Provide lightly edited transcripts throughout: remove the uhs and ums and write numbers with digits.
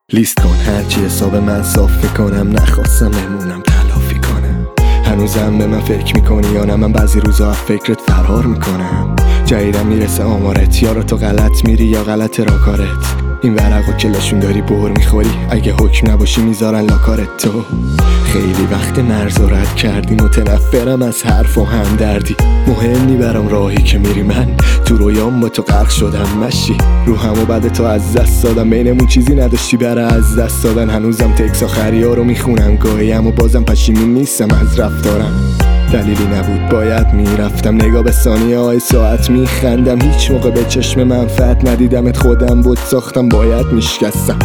لیست کن هرچی حساب من صافی کنم، نخواستم بمونم تلافی کنم. هنوزم به من فکر میکنی یا نه؟ من بعضی روزا از فکرت فرار میکنم. جدیدم میرسه آمارت، یا رو تو غلط میری یا غلط را کارت. این ورقو که لشون داری بر میخوری، اگه حکم نباشی میذارن لاکارت. تو خیلی وقت مرز رو رد کردی، متنفرم از حرف و همدردی. مهم نی برام راهی که میری، من تو رویام با تو غرق شدم. مشی رو همو بعد تو از دست دادم، بینمون چیزی نداشتی برای از دست دادن. هنوزم تکس آخری ها رو میخونم گاهی، اما بازم پشیمون نیستم از رفتارم. دلیلی نبود باید میرفتم، نگاه به ثانیه های ساعت میخندم. هیچ موقع به چشم منفعت ندیدمت، خودم بود ساختم باید میشکستم.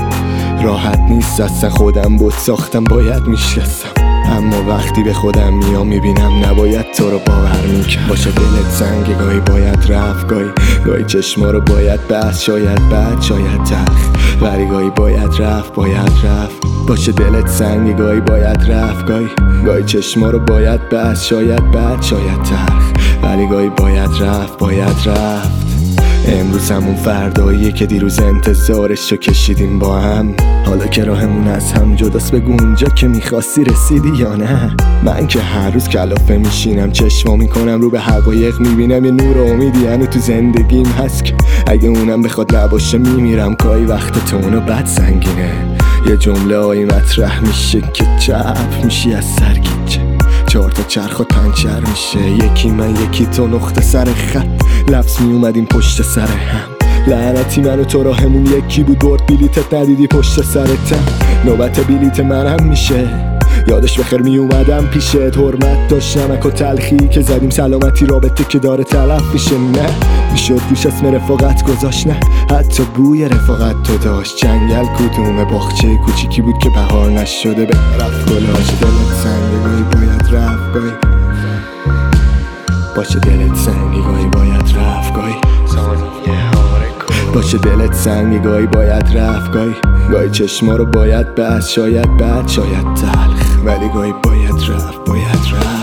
راحت نیست اصلا، خودم بود ساختم باید میشکستم. اما وقتی به خودم میام میبینم نباید تو رو باور میکرد. باشه دلت سنگ گاهی باید رفت، گاهی چشما رو باید بست، شاید بد شاید تلخ، ولی گاهی باید رفت. باشه دلت سنگ گاهی باید رفت، گاهی چشما رو باید بست، شاید بد شاید تلخ، ولی گاهی باید رفت. امروز همون فرداییه که دیروز انتظارش رو کشیدیم با هم. حالا که راهمون از هم جداست، بگو اونجا که میخواستی رسیدی یا نه؟ من که هر روز کلافه میشینم، چشما میکنم رو به حقایق، میبینم یه نور امیدی هنو تو زندگیم هست که اگه اونم بخواد نباشه میمیرم. گاهی وقت تو اونو بد سنگینه، یه جمله هایی مطرح میشه که چپ میشی از سرگیجه. 4 تا چرخ و پنچر میشه، یکی من یکی تو نقطه سر خط، لفظ میومدیم پشت سر هم. لعنتی من و تو راهمون یکی بود، برد بلیتت ندیدی پشت سرتم. نوبت بلیت منم میشه، یادش بخیر میومدم پیشت. حرمت داشت نمک و تلخی که زدیم، سلامتی رابطه که داره تلف میشه. نه میشد روش اسم رفاقت گذاشت، نه حتی بوی رفاقت تو داشت. جنگل کدومه باغچه کوچیکی بود که بهار نشده به رفت گلاش. دلت سنگ گاهی باید رفت، باشه دلت سنگ گاهی باید رفت، باشه دلت سنگ گاهی باید رفت، گاهی چشما رو باید بست، شاید بد شاید تلخ، ولی گاهی باید رفت.